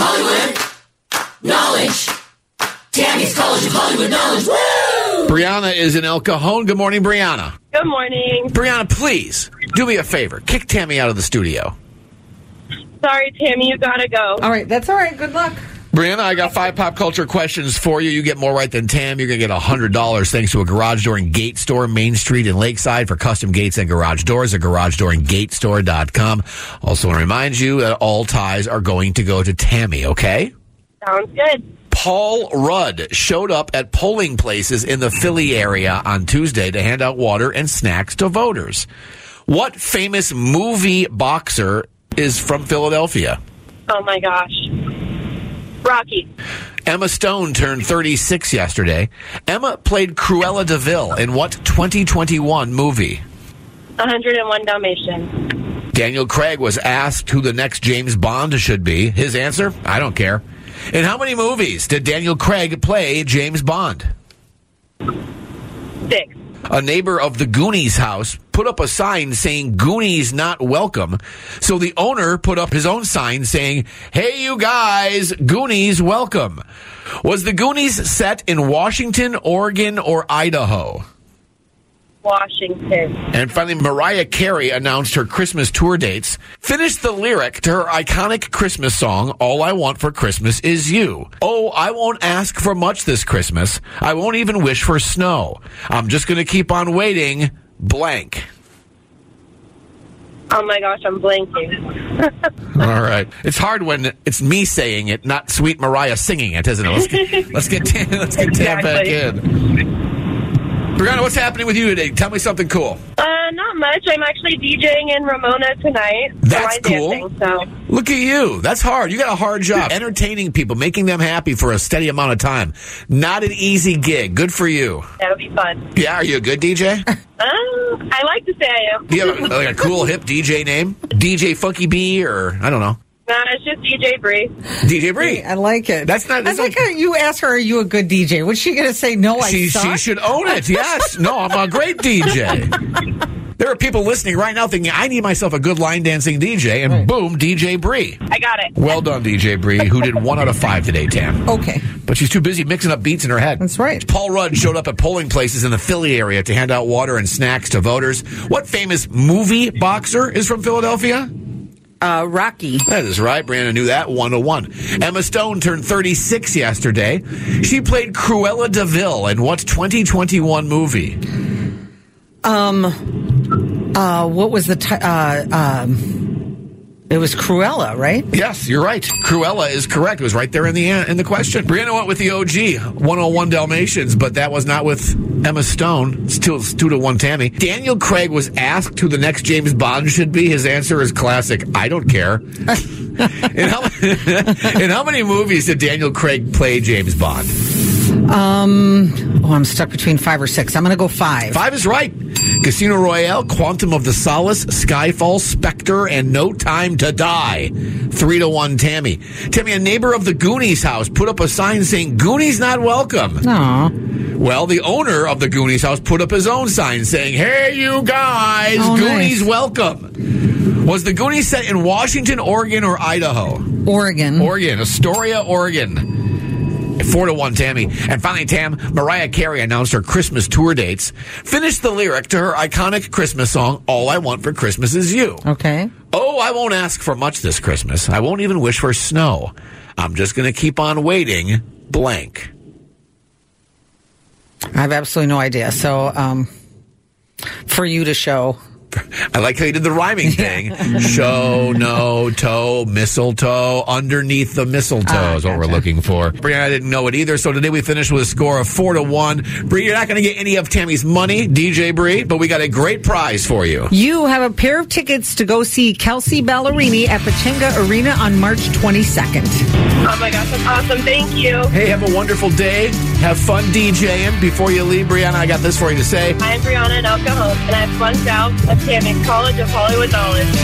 Hollywood Knowledge. Tammy's College of Hollywood Knowledge. Woo! Brianna is in El Cajon. Good morning, Brianna. Good morning. Brianna, please do me a favor. Kick Tammy out of the studio. Sorry, Tammy, you gotta go. All right, that's all right. Good luck. Brianna, I got 5 pop culture questions for you. You get more right than Tam. You're going to get $100 thanks to a garage door and gate store, Main Street in Lakeside, for custom gates and garage doors at garagedoorandgatestore.com. Also want to remind you that all ties are going to go to Tammy, okay? Sounds good. Paul Rudd showed up at polling places in the Philly area on Tuesday to hand out water and snacks to voters. What famous movie boxer is from Philadelphia? Oh, my gosh. Rocky. Emma Stone turned 36 yesterday. Emma played Cruella de Vil in what 2021 movie? 101 Dalmatians. Daniel Craig was asked who the next James Bond should be. His answer? I don't care. In how many movies did Daniel Craig play James Bond? 6. A neighbor of the Goonies house put up a sign saying Goonies not welcome. So the owner put up his own sign saying, hey, you guys, Goonies welcome. Was the Goonies set in Washington, Oregon, or Idaho? Washington. And finally, Mariah Carey announced her Christmas tour dates. Finished the lyric to her iconic Christmas song, All I Want for Christmas Is You. Oh, I won't ask for much this Christmas. I won't even wish for snow. I'm just going to keep on waiting, blank. Oh, my gosh, I'm blanking. All right. It's hard when it's me saying it, not sweet Mariah singing it, isn't it? Let's get Tam back in. Brianna, what's happening with you today? Tell me something cool. Not much. I'm actually DJing in Ramona tonight. That's cool. Dancing, so. Look at you. That's hard. You got a hard job. Entertaining people, making them happy for a steady amount of time. Not an easy gig. Good for you. That'll be fun. Yeah, are you a good DJ? I like to say I am. Do you have like a cool, hip DJ name? DJ Funky B, or I don't know. No, it's just DJ Bree. DJ Bree. I like it. That's not. I like how you ask her, are you a good DJ? What's she going to say? No, I suck? She should own it. Yes. No, I'm a great DJ. There are people listening right now thinking, I need myself a good line dancing DJ, and boom, DJ Bree. I got it. Well done, DJ Bree, who did 1 out of 5 today, Tam. Okay. But she's too busy mixing up beats in her head. That's right. Paul Rudd showed up at polling places in the Philly area to hand out water and snacks to voters. What famous movie boxer is from Philadelphia? Rocky. That is right. Brandon knew that. 101. Emma Stone turned 36 yesterday. She played Cruella de Vil in what 2021 movie? What was the it was Cruella, right? Yes, you're right. Cruella is correct. It was right there in the question. Brianna went with the OG, 101 Dalmatians, but that was not with Emma Stone. It's 2-1 Tammy. Daniel Craig was asked who the next James Bond should be. His answer is classic, I don't care. In how many movies did Daniel Craig play James Bond? I'm stuck between 5 or 6. I'm going to go 5. 5 is right. Casino Royale, Quantum of the Solace, Skyfall, Spectre, and No Time to Die. 3-1 Tammy. Tammy, a neighbor of the Goonies house put up a sign saying, Goonies not welcome. Aw. Well, the owner of the Goonies house put up his own sign saying, hey, you guys, Goonies welcome. Was the Goonies set in Washington, Oregon, or Idaho? Oregon. Astoria, Oregon. 4-1 Tammy. And finally, Tam, Mariah Carey announced her Christmas tour dates. Finished the lyric to her iconic Christmas song, All I Want for Christmas Is You. Okay. Oh, I won't ask for much this Christmas. I won't even wish for snow. I'm just going to keep on waiting, blank. I have absolutely no idea. So, for you to show. I like how you did the rhyming thing. Show, no, toe, mistletoe. Underneath the mistletoe is what we're looking for. Brianna, I didn't know it either, so today we finished with a score of 4-1. Bree, you're not going to get any of Tammy's money, DJ Bree, but we got a great prize for you. You have a pair of tickets to go see Kelsey Ballerini at Pechanga Arena on March 22nd. Oh my gosh, that's awesome. Thank you. Hey, have a wonderful day. Have fun DJing. Before you leave, Brianna, I got this for you to say. I'm Brianna in El Cajon, and I've flunked out of Tammy's College of Hollywood Knowledge.